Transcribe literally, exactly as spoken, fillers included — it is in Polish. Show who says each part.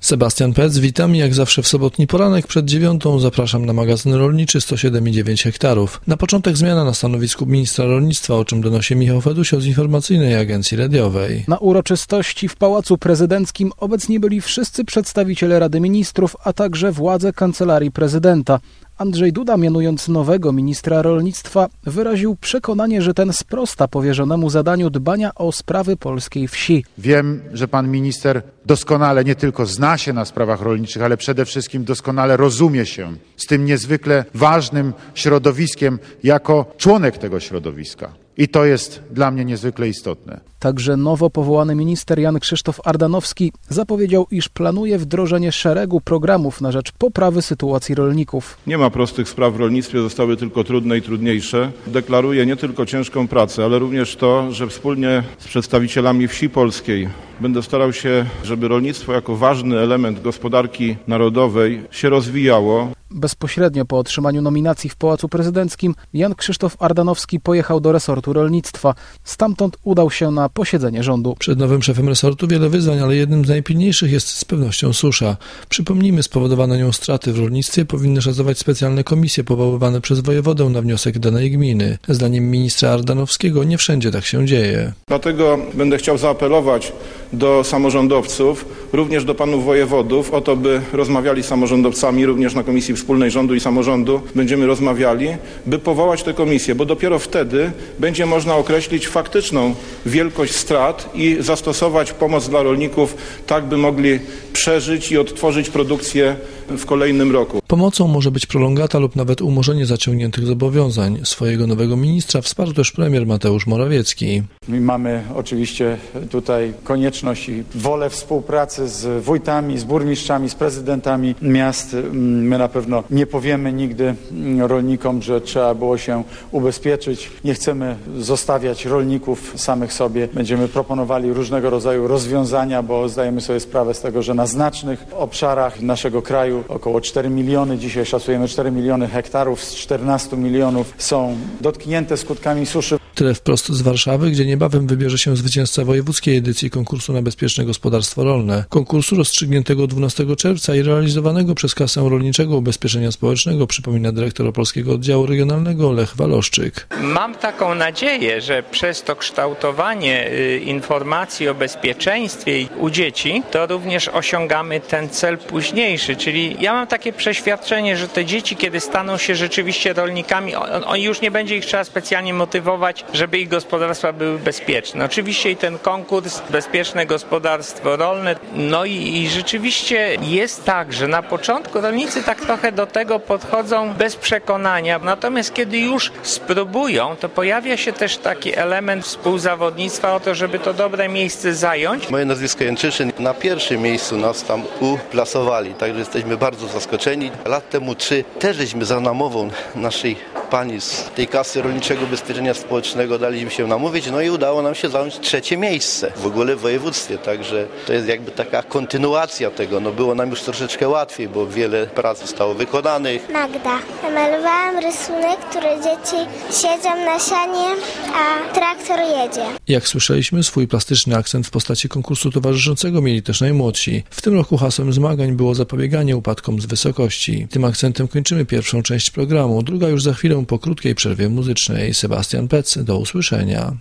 Speaker 1: Sebastian Pec, witam. Jak zawsze w sobotni poranek przed dziewiątą zapraszam na magazyn rolniczy sto siedem i dziewięć hektarów. Na początek zmiana na stanowisku ministra rolnictwa, o czym donosi Michał Fedusio z informacyjnej agencji radiowej.
Speaker 2: Na uroczystości w Pałacu Prezydenckim obecni byli wszyscy przedstawiciele Rady Ministrów, a także władze Kancelarii Prezydenta. Andrzej Duda, mianując nowego ministra rolnictwa, wyraził przekonanie, że ten sprosta powierzonemu zadaniu dbania o sprawy polskiej wsi.
Speaker 3: Wiem, że pan minister doskonale nie tylko zna się na sprawach rolniczych, ale przede wszystkim doskonale rozumie się z tym niezwykle ważnym środowiskiem jako członek tego środowiska. I to jest dla mnie niezwykle istotne.
Speaker 2: Także nowo powołany minister Jan Krzysztof Ardanowski zapowiedział, iż planuje wdrożenie szeregu programów na rzecz poprawy sytuacji rolników.
Speaker 4: Nie ma prostych spraw w rolnictwie, zostały tylko trudne i trudniejsze. Deklaruję nie tylko ciężką pracę, ale również to, że wspólnie z przedstawicielami wsi polskiej będę starał się, żeby rolnictwo jako ważny element gospodarki narodowej się rozwijało.
Speaker 2: Bezpośrednio po otrzymaniu nominacji w Pałacu Prezydenckim Jan Krzysztof Ardanowski pojechał do resortu rolnictwa. Stamtąd udał się na posiedzenie rządu.
Speaker 1: Przed nowym szefem resortu wiele wyzwań, ale jednym z najpilniejszych jest z pewnością susza. Przypomnijmy, spowodowane nią straty w rolnictwie powinny szacować specjalne komisje powoływane przez wojewodę na wniosek danej gminy. Zdaniem ministra Ardanowskiego nie wszędzie tak się dzieje.
Speaker 4: Dlatego będę chciał zaapelować do samorządowców, również do panów wojewodów, o to, by rozmawiali z samorządowcami, również na Komisji Wspólnej Rządu i Samorządu będziemy rozmawiali, by powołać tę komisję, bo dopiero wtedy będzie można określić faktyczną wielkość strat i zastosować pomoc dla rolników, tak by mogli przeżyć i odtworzyć produkcję w kolejnym roku.
Speaker 1: Pomocą może być prolongata lub nawet umorzenie zaciągniętych zobowiązań. Swojego nowego ministra wsparł też premier Mateusz Morawiecki.
Speaker 5: My mamy oczywiście tutaj konieczność i wolę współpracy z wójtami, z burmistrzami, z prezydentami miast. My na pewno nie powiemy nigdy rolnikom, że trzeba było się ubezpieczyć. Nie chcemy zostawiać rolników samych sobie. Będziemy proponowali różnego rodzaju rozwiązania, bo zdajemy sobie sprawę z tego, że na znacznych obszarach naszego kraju około cztery miliony, dzisiaj szacujemy cztery miliony hektarów z czternastu milionów są dotknięte skutkami suszy.
Speaker 1: Tyle wprost z Warszawy, gdzie niebawem wybierze się zwycięzca wojewódzkiej edycji konkursu na bezpieczne gospodarstwo rolne. Konkursu rozstrzygniętego dwunastego czerwca i realizowanego przez Kasę Rolniczego Ubezpieczenia Społecznego, przypomina dyrektor Opolskiego Oddziału Regionalnego Lech Waloszczyk.
Speaker 6: Mam taką nadzieję, że przez to kształtowanie informacji o bezpieczeństwie u dzieci, to również osiągamy ten cel późniejszy, czyli ja mam takie przeświadczenie, że te dzieci, kiedy staną się rzeczywiście rolnikami, on, on już nie będzie ich trzeba specjalnie motywować, żeby ich gospodarstwa były bezpieczne. Oczywiście i ten konkurs Bezpieczne Gospodarstwo Rolne, no i, i rzeczywiście jest tak, że na początku rolnicy tak trochę do tego podchodzą bez przekonania, natomiast kiedy już spróbują, to pojawia się też taki element współzawodnictwa o to, żeby to dobre miejsce zająć.
Speaker 7: Moje nazwisko Jęczyszyn, na pierwszym miejscu nas tam uplasowali, także jesteśmy bardzo zaskoczeni. Lat temu trzy też żeśmy za namową naszej pani z tej Kasy Rolniczego Ubezpieczenia Społecznego daliśmy się namówić, no i udało nam się zająć trzecie miejsce w ogóle w województwie, także to jest jakby taka kontynuacja tego, no było nam już troszeczkę łatwiej, bo wiele prac zostało wykonanych.
Speaker 8: Magda. Namalowałam rysunek, który dzieci siedzą na sianie, a traktor jedzie.
Speaker 1: Jak słyszeliśmy, swój plastyczny akcent w postaci konkursu towarzyszącego mieli też najmłodsi. W tym roku hasłem zmagań było zapobieganie upadkom z wysokości. Tym akcentem kończymy pierwszą część programu, druga już za chwilę po krótkiej przerwie muzycznej. Sebastian Pec, do usłyszenia.